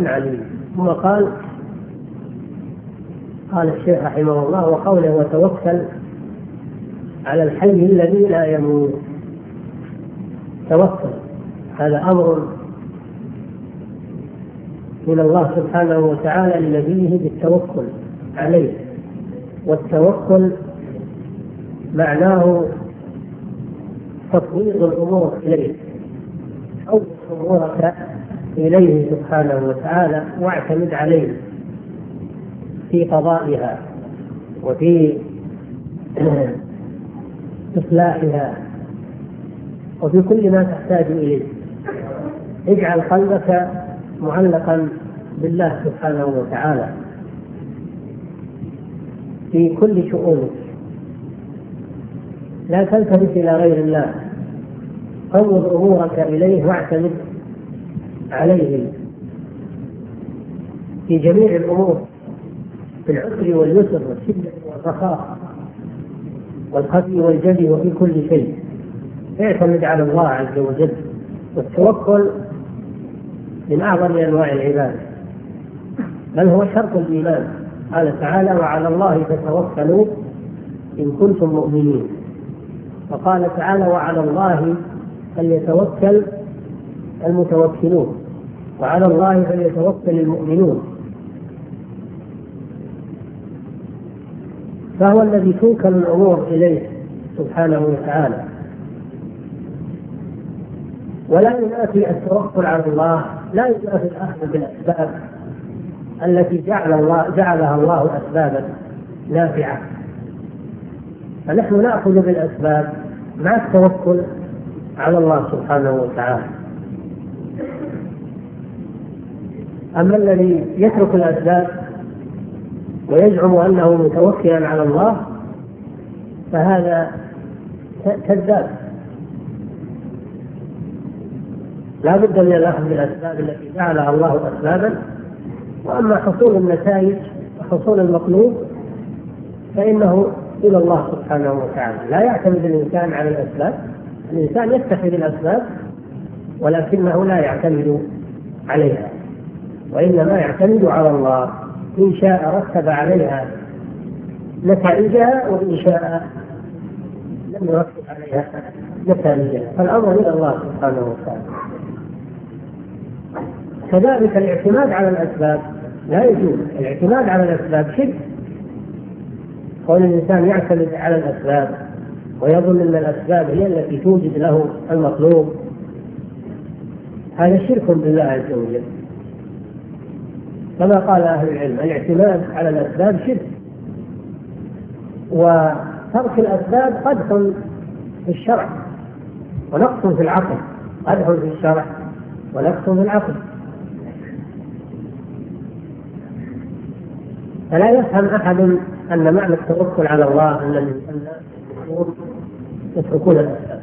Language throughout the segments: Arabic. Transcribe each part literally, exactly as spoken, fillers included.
عليم. ثم قال قال الشيخ رحمه الله: وقوله وتوكل على الحي الذي لا يموت. توكل هذا أمر من الله سبحانه وتعالى لنبيه بالتوكل عليه، والتوكل معناه تفويض الأمور إليه، حول أمورك إليه سبحانه وتعالى واعتمد عليه في قضائها وفي إصلاحها وفي كل ما تحتاج إليه. اجعل قلبك معلقا بالله سبحانه وتعالى في كل شؤونك، لا تلتفت إلى غير الله، فوض أمورك إليه واعتمد عليه في جميع الأمور، في العسر واليسر والشدة والرخاء والخفي والجلي وفي كل شيء. اعتمد على الله عز وجل. والتوكل من أعظم أنواع العبادة، بل هو شرط الإيمان. قال تعالى: وعلى الله فتوكلوا إن كنتم مؤمنين. وقال تعالى: وعلى الله فليتوكل المتوكلون، وعلى الله فليتوكل المؤمنون. فهو الذي توكل الأمور إليه سبحانه وتعالى. ولا ينافي التوكل على الله، لا ينافي الأخذ بالأسباب التي جعل الله جعلها الله أسبابا نافعة، فنحن نأخذ بالأسباب مع التوكل على الله سبحانه وتعالى. أما الذي يترك الأسباب ويزعم أنه متوكلا على الله فهذا كذاب. لا بد من الأخذ بالأسباب التي جعلها الله أسبابا، وأما حصول النتائج وحصول المطلوب فإنه إلى الله سبحانه وتعالى. لا يعتمد الإنسان على الأسباب، الإنسان يتخذ الأسباب ولكنه لا يعتمد عليها، وإنما يعتمد على الله. إن شاء رتب عليها نتائجها، وإن شاء لم يرتب عليها نتائجها، فالأمر إلى الله سبحانه وتعالى. كذلك الاعتماد على الأسباب لا يجوز. الاعتماد على الأسباب شرك. كون الإنسان يعتمد على الأسباب ويظن أن الأسباب هي التي توجد له المطلوب، هذا شرك بالله عز وجل. كما قال أهل العلم: الاعتماد على الأسباب شرك، وترك الأسباب قدح في الشرع ونقص في العقل. قدح في الشرع ونقص في العقل. فلا يفهم أحد أن معنى التوكل على الله أن الناس يتركون الأسباب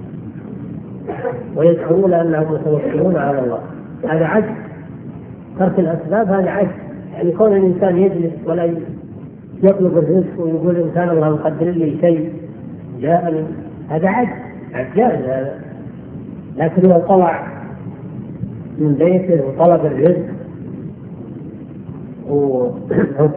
ويزعمون أنهم متوكلون على الله. هذا عجز. ترك الأسباب هذا عجز. يعني كون الإنسان يجلس ولا يطلب الرزق ويقول إن كان الله مقدر لي شيء جاءني، هذا عجز، عجاز هذا. لكن هو طلع من بيته وطلب الرزق وهذا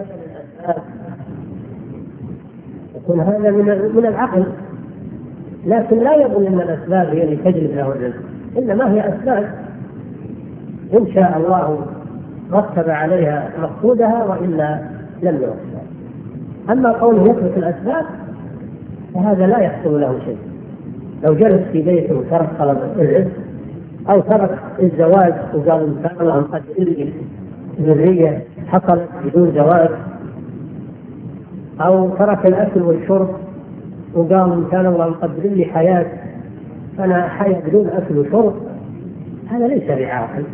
يكون هذا من من العقل، لكن لا يظن ان الاسباب هي اللي تجلب له الرزق، انما هي اسباب ان شاء الله رتب عليها مقصودها والا لم يرتب. اما قوله يترك الاسباب فهذا لا يحصل له شيء. لو جلس في بيته وترك طلب الرزق او ترك الزواج وقال ان شاء الله قد لي ذريه حصلت بدون زواج، أو ترك الأكل والشرب وقال إن كان الله مقدر لي حياة فأنا حياة بدون أكل وشرب، هذا ليس بعاقل.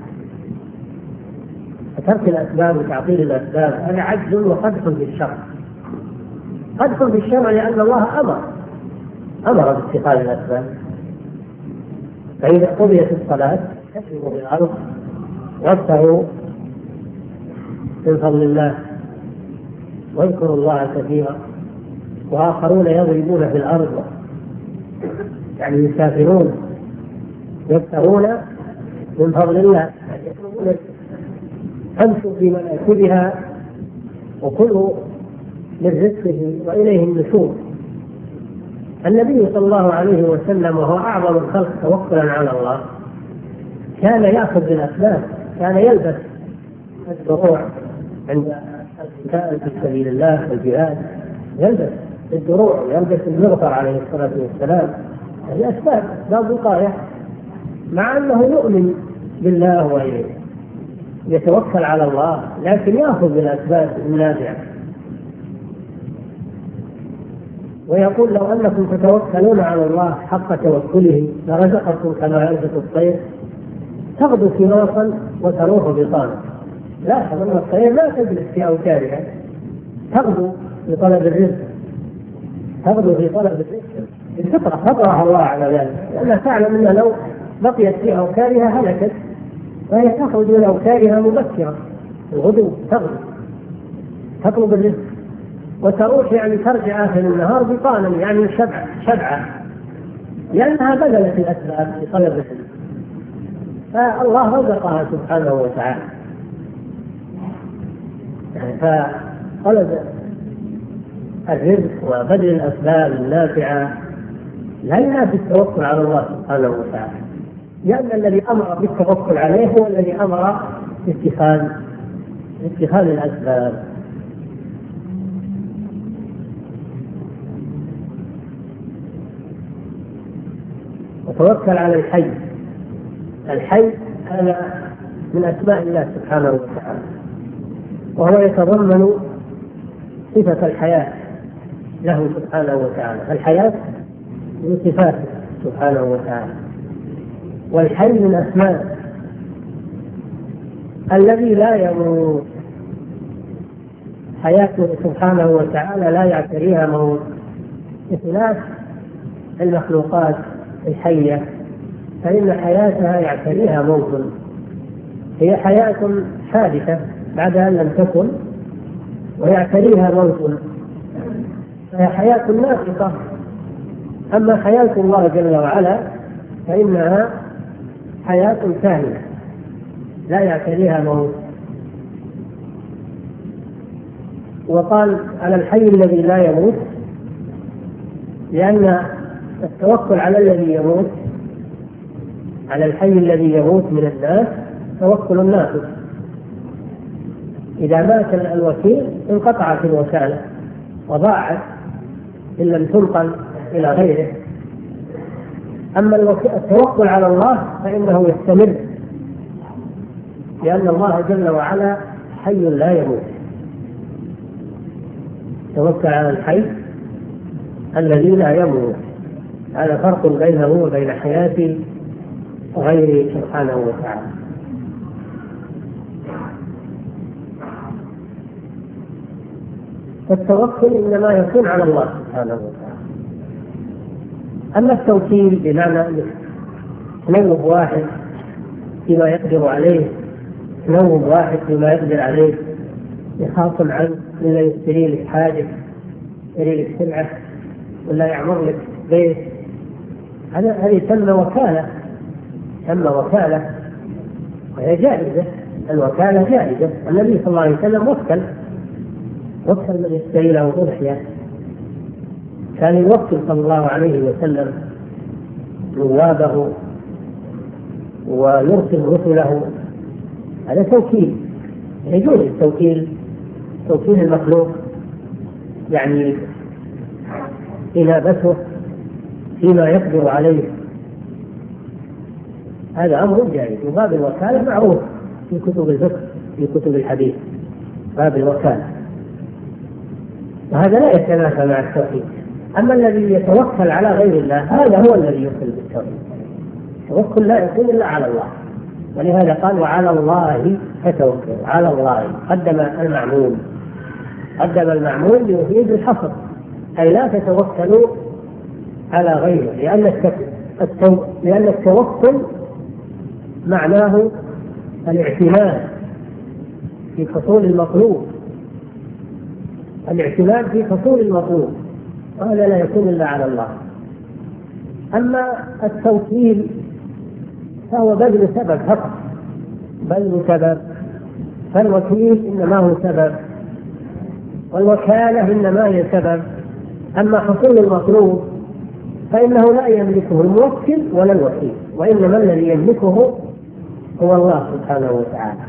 فترك الأسباب وتعطيل الأسباب هذا عجز وقدح في الشرع. قدح في الشرع لأن الله أمر أمر باتخاذ الأسباب. فإذا قضيت الصلاة فاسجدوا بالأرض وابتغوا من فضل الله واذكروا الله كثيرا. وآخرون يضربون في الأرض يعني يسافرون يبتغون من فضل الله، امشوا في مناكبها وكلوا من رزقه وإليه النشور. النبي صلى الله عليه وسلم وهو أعظم الخلق توكلا على الله كان يأخذ بالأسباب، كان يلبس الدروع عند القتال في سبيل الله والجهاد، يلبس الدروع، يلبس المغفر عليه الصلاة والسلام، هذه أسباب لا وقاية، مع أنه يؤمن بالله ويتوكل على الله، لكن يأخذ بالأسباب النافعة. ويقول لو أنكم تتوكلون على الله حق توكله لرزقكم كما يرزق الطير تغدو خماصا وتروح بطانا. لا، أن الطير لا تجلس في أوكارها، تغدو في طلب الرزق، تغدو في طلب الرزق الفطرة، فطرها الله على ذلك، لأنها تعلم أنها لو بقيت في أوكارها هلكت، فهي تخرج من أوكارها مبكرة الغدو، تغدو تطلب الرزق، وتروح يعني ترجع آخر النهار بطانا، يعني شبع شبعة، لأنها بذلت الأسباب في طلب الرزق، فالله رزقها سبحانه وتعالى. فطلب الرزق وبذل الأسباب النافعة لا ينافي التوكل على الله سبحانه وتعالى، لأن الذي أمر بالتوكل عليه هو الذي أمر باتخاذ اتخاذ الأسباب. وتوكل على الحي. الحي هذا من أسماء الله سبحانه وتعالى، وهو يتضمن صفة الحياة له سبحانه وتعالى. الحياة من صفاته سبحانه وتعالى، والحي من أسماء الذي لا يموت. حياته سبحانه وتعالى لا يعتريها موت، بخلاف المخلوقات الحية فإن حياتها يعتريها موت، هي حياة حادثة بعد أن لم تكن ويعتريها موت، فهي حياة ناقصة. أما حياة الله جل وعلا فإنها حياة كاملة لا يعتريها موت. وقال على الحي الذي لا يموت، لأن التوكل على الذي يموت، على الحي الذي يموت من الناس توكل الناس. إذا مات الوكيل انقطعت الوكالة وضاعت إن لم تنقل إلى غيره. أما التوكل على الله فإنه يستمر، لأن الله جل وعلا حي لا يموت. توكل على الحي الذي لا يموت، هذا فرق بينه وبين حياة غيره سبحانه وتعالى. التوكل إنما يكون على الله سبحانه وتعالى. أما التوكيل بمعنى نوب واحد فيما يقدر عليه، نوب واحد فيما يقدر عليه، يخاصم عنه ولا يشتري لك حاجة، يشتري لك سلعة ولا يعمر لك بيت، هذا هذه تم وكالة، تم وكالة وهي جائزة. الوكالة جائزة. النبي صلى الله عليه وسلم وكل وكل من يشتري له أضحية، كان يوكل صلى الله عليه وسلم نوابه ويرسل رسله، هذا توكيل. يجوز التوكيل، توكيل المخلوق يعني إنابته فيما يقدر عليه، هذا أمر جائز. وباب الوكالة معروف في كتب الفقه، في كتب الحديث، باب الوكالة، وهذا لا يتنافى مع التوحيد. أما الذي يتوكل على غير الله هذا هو الذي يوكل بالتوحيد. التوكل لا يكون إلا على الله، ولهذا قال وعلى الله فتوكل. على الله قدم المعمول، قدم المعمول ليفيد الحصر، أي لا تتوكلوا على غيره، لأن لأن التوكل معناه الاعتماد في حصول المطلوب، الاعتماد في حصول المطلوب، وهذا لا يكون إلا على الله. أما التوكيل فهو بذل سبب فقط، بذل سبب فالوكيل إنما هو سبب، والوكالة إنما هي سبب. أما حصول المطلوب فإنه لا يملكه الموكل ولا الوكيل، وإنما الذي يملكه هو الله سبحانه وتعالى.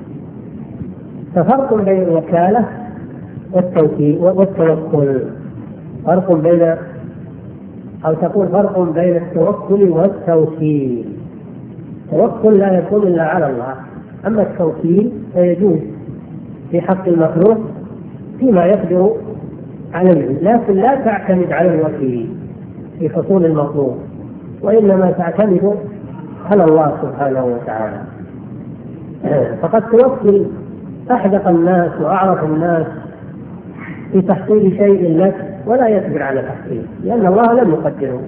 ففرق بين الوكالة والتوكيل والتوكل، فرق بين أو تقول فرق بين التوكل والتوكيل. التوكل لا يكون إلا على الله، أما التوكيل فيجوز في حق المخلوق فيما يقدر عليه، لكن لا تعتمد على الوكيل في حصول المطلوب، وإنما تعتمد على الله سبحانه وتعالى. فقد توكل أحدق الناس وأعرف الناس في تحصيل شيء لك ولا يقدر على تحصيله لأن الله لم يقدره،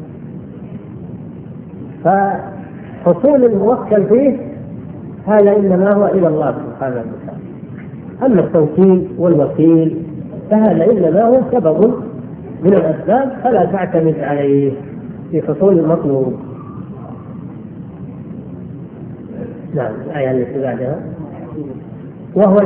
فحصول الموكل فيه هذا إنما هو إلى الله سبحانه وتعالى. أما التوكيل والوكيل فهذا إنما هو سبب من الأسباب فلا تعتمد عليه في حصول المطلوب. نعم، الآية التي بعدها وهو